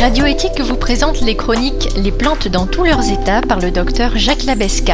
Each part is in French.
Radio Éthique vous présente les chroniques Les plantes dans tous leurs états par le docteur Jacques Labesca.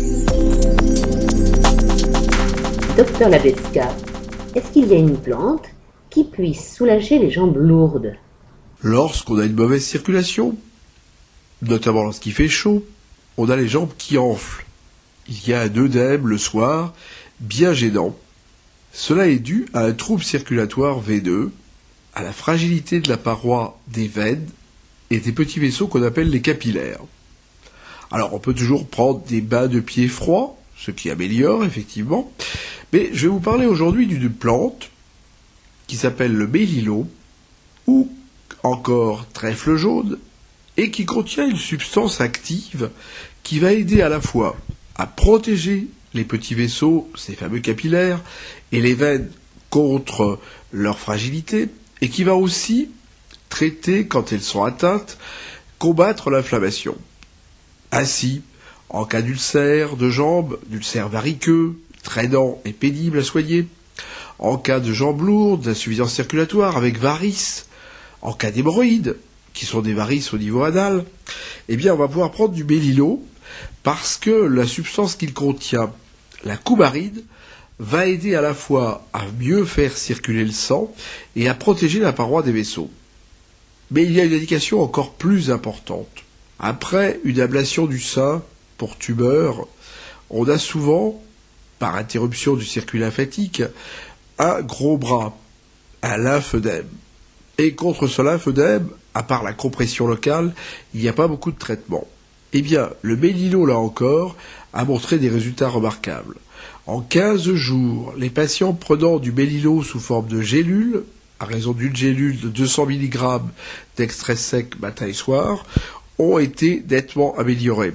Docteur Labesca, est-ce qu'il y a une plante qui puisse soulager les jambes lourdes? Lorsqu'on a une mauvaise circulation, notamment lorsqu'il fait chaud, on a les jambes qui enflent. Il y a un œdème le soir, bien gênant. Cela est dû à un trouble circulatoire veineux, à la fragilité de la paroi des veines et des petits vaisseaux qu'on appelle les capillaires. Alors on peut toujours prendre des bains de pieds froids, ce qui améliore effectivement, mais je vais vous parler aujourd'hui d'une plante qui s'appelle le mélilo, ou encore trèfle jaune, et qui contient une substance active qui va aider à la fois à protéger les petits vaisseaux, ces fameux capillaires, et les veines contre leur fragilité, et qui va aussi traiter, quand elles sont atteintes, combattre l'inflammation. Ainsi, en cas d'ulcère de jambes, d'ulcère variqueux, traînant et pénible à soigner, en cas de jambes lourdes, d'insuffisance circulatoire avec varices, en cas d'hémorroïdes, qui sont des varices au niveau anal, eh bien on va pouvoir prendre du mélilo parce que la substance qu'il contient, la coumarine, va aider à la fois à mieux faire circuler le sang et à protéger la paroi des vaisseaux. Mais il y a une indication encore plus importante. Après une ablation du sein pour tumeur, on a souvent, par interruption du circuit lymphatique, un gros bras, un lymphœdème. Et contre ce lymphœdème, à part la compression locale, il n'y a pas beaucoup de traitement. Eh bien, le mélilo, là encore, a montré des résultats remarquables. En 15 jours, les patients prenant du mélilo sous forme de gélule, à raison d'une gélule de 200 mg d'extrait sec matin et soir, ont été nettement améliorés.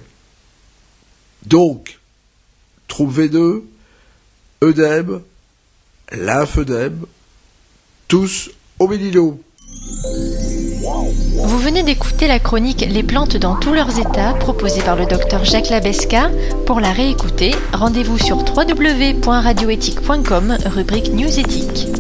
Donc, trouble veineux, œdème, lymphœdème, tous au mélilo. Vous venez d'écouter la chronique Les plantes dans tous leurs états proposée par le docteur Jacques Labesca. Pour la réécouter, rendez-vous sur www.radioethique.com, rubrique News Éthique.